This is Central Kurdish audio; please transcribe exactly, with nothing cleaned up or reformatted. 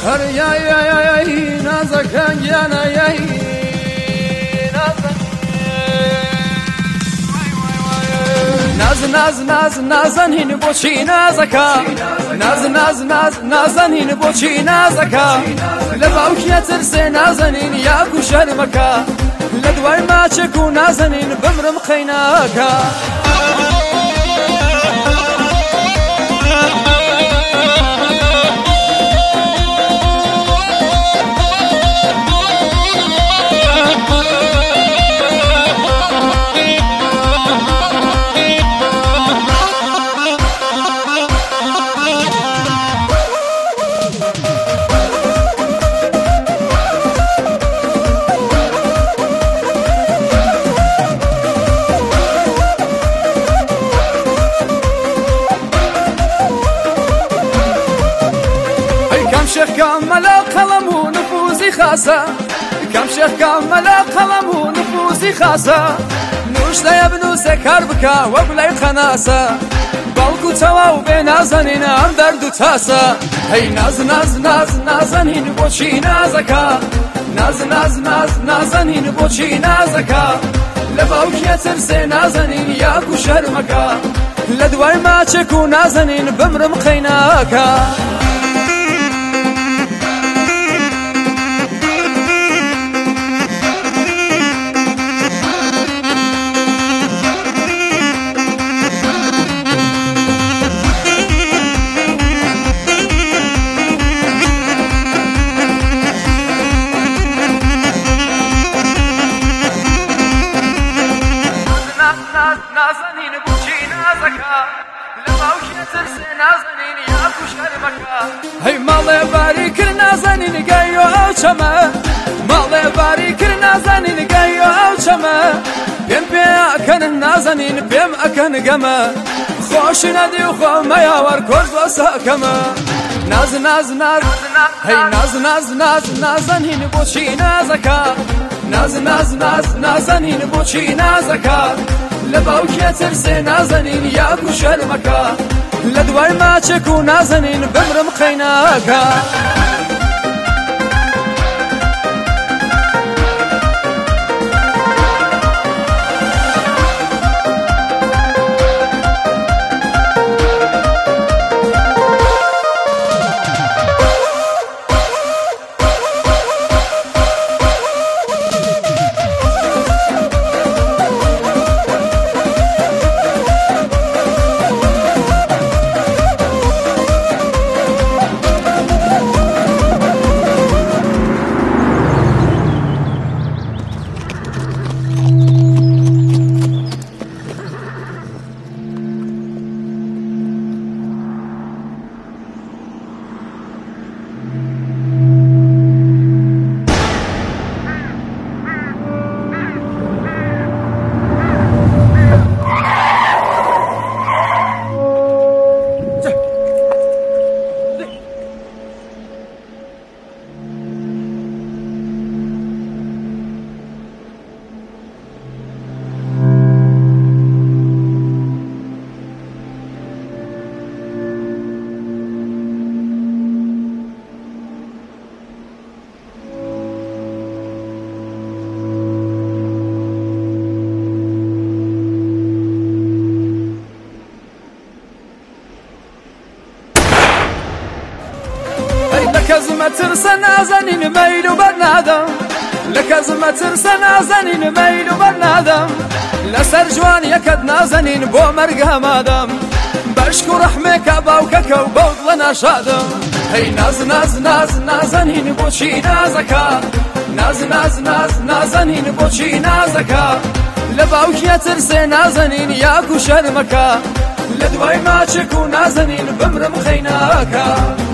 هر یا یا یا یا نازکان گیانا یا ناز ناز ناز نازن هین بوچی نازکا ناز ناز ناز نازن هین بوچی نازکا لباوکی ترسه نازنین یا کو شرمکا لدوای ما چکو نازنین بمرم خیناکا شيخ كمل قلم ونفوزي خاصة كم شيخ كمل قلم ونفوزي خاصة نوش لا يبنو سكر بكا وبلاي خناسة بالكو تواو بنازنين ام درد تاسة هي ناز ناز ناز نازنين بوشي نازكا ناز ناز ناز نازنين بوشي نازكا لباوكي ترسي نازنين ياكو شرمكا لدواي ما تشكو نازنين بمرم خيناكا نازنين بوشي نازكا لباوكي ترسي نازنين ياكو شرمكا هي مالي باريك نازنين قايو او شما مالي باريك نازنين قايو او شما بيم بي اكن نازنين بيم اكن قما خوش ندي وخو ما ياور كرد وساكما ناز ناز ناز هي ناز ناز ناز نازنين بوشي نازكا ناز ناز ناز نازنين بوشي نازكا لباوكي ترسي نازنين ياكو شرمكا لدواي ما تشكو نازنين بمرم خيناكا لكزمة ترسى نازنين ميل وبنادم لكزمة ترسى نازنين ميل وبنادم لسر جوان يكد نازنين بو مرقها مادم بشكو رحمك باوكك وبوضلنا شادم هي ناز ناز ناز نازنين بوشي نازكا ناز ناز ناز نازنين بوشي نازكا لباوكي ترسي نازنين ياكو شرمكا لدواي ما تشكو نازنين بمرم خيناكا